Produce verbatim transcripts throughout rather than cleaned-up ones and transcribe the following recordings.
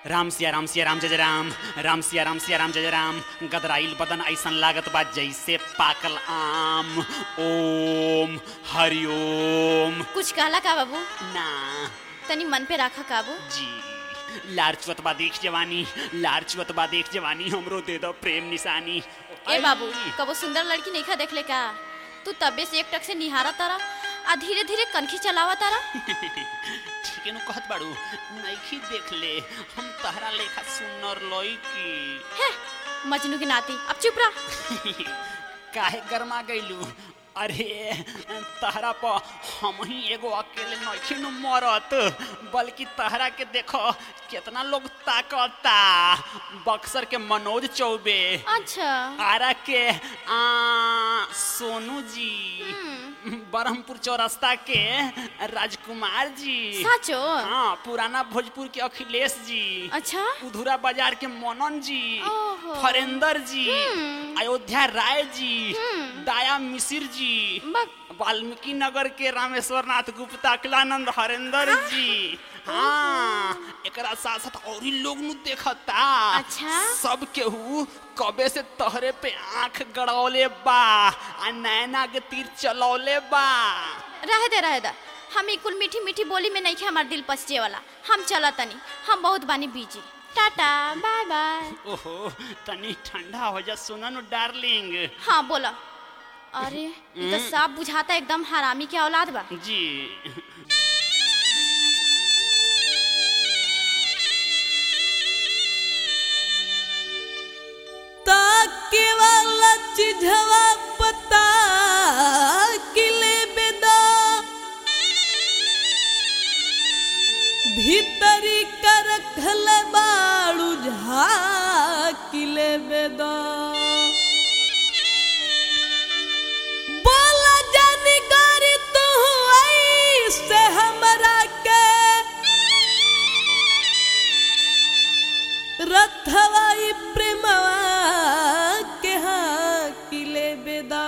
राम सिया राम सिया राम जय जय राम राम सिया राम सिया राम जय जय राम गदराइल बदन ऐसन लागत बा जैसे पाकल आम। ओम हरि ओम। कुछ कहला का बाबू? ना तनी मन पे रखा काबू। जी लार चुअतबा देख जवानी लार चुअतबा देख जवानी हमरो दे दो प्रेम निशानी। ए बाबू कबो सुंदर लड़की नहीं खा देख ले का? तू तबे से एक टक से निहारा तारा आ धीरे धीरे कनखी चलावा तारा। ठीक है नु कहत बाड़ू नइखी देख ले हम तहरा लेखा सुनर लईकी। हे मजनू के नाती अब चुप रह। काहे गरमा गइलू? अरे तहरा पर हम ही एगो अकेले नइखी नु मरत बल्कि तहरा के देखो कितना लोग ताकता। बक्सर के मनोज चौबे, अच्छा आरा के आ, सोनू जी, बरहमपुर चौरस्ता के राजकुमार जी, साचो हाँ पुराना भोजपुर के अखिलेश जी, अच्छा उधुरा बाजार के मनन जी, ओहो। फरेंदर जी, अयोध्या राय जी, दाया मिसिर जी, वाल्मीकि नगर के रामेश्वर नाथ गुप्ता, अखिलानंद हरेंदर जी। हाँ एकरा साथ साथ और ही लोग नु देखता। अच्छा सब केहू कबे से तहरे पे आंख गड़ौले बा आ नैना के तीर चलौले बा। रह दे रह दे हम कुल मीठी मीठी बोली में नहीं खे हमार दिल पसचे वाला। हम चला तनी हम बहुत बानी बिजी। Tata bye by. ओहो तनी ठंडा हो जा सुना नु डार्लिंग। हाँ बोला। अरे ये तो साफ बुझाता एकदम हरामी के औलाद बा जी। ताके वाला चिझवा पता किले बेदा भीतरी कर रखल बाड़ू झाकिले बेदा बोला जानी गारी तू ऐसे हमरा के रथवाई प्रेमवा के हाँ किले बेदा।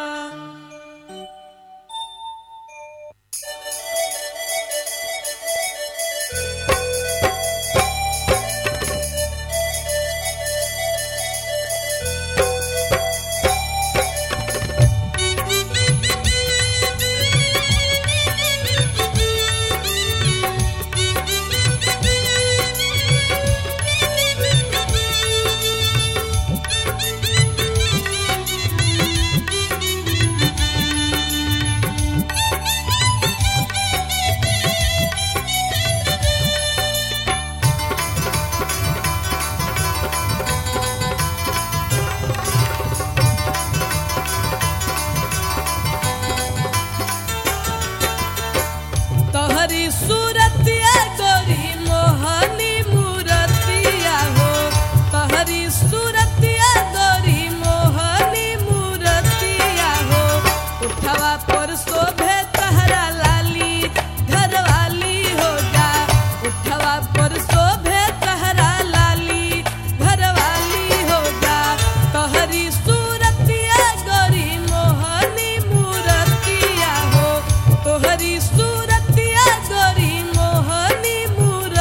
सूरतिया गोरी मोहनी मूरतिया हो तहरी सूरतिया गोरी मोहनी मूरतिया हो उठवा पर शोभे तहरा लाली घरवाली हो जा उठवा पर शोभे तहरा लाली घरवाली हो जा तहरी सूरतिया गोरी मोहनी मूरतिया हो तोहरी सूरतिया गोरी मोहनी मूर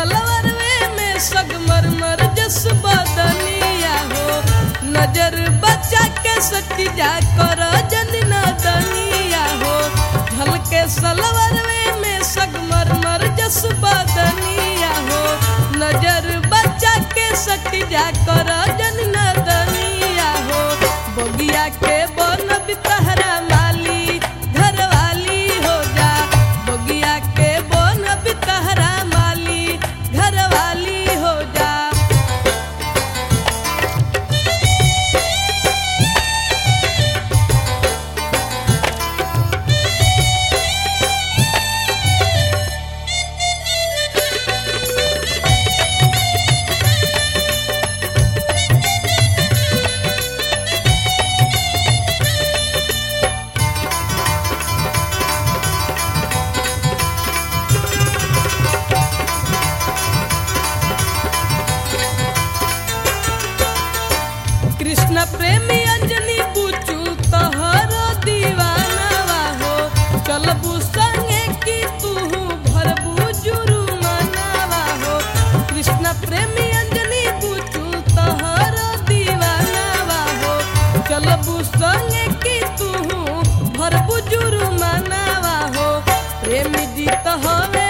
सलवरवे में सगमरमर जस बदनिया हो नजर बचा के सटी जा कर जनना दनिया हो झलके सलवरवे में सगमरमर जस बदनिया हो नजर बचा के सटी जा कर जनना दनिया हो बगिया के बन बितहरा माली घरवाली हो जा बगिया के बन बितहरा माली घरवाली हो जा कृष्ण प्रेमी अंजनी पूछू तोहर दीवाना हो चलबू संगे की तू भरबू जुरू मनावा हो कृष्ण प्रेमी अंजनी पूछू तोहर दीवाना हो चलबू संगे की तू भरबू जुरू मनावा हो प्रेमी जी तो हवे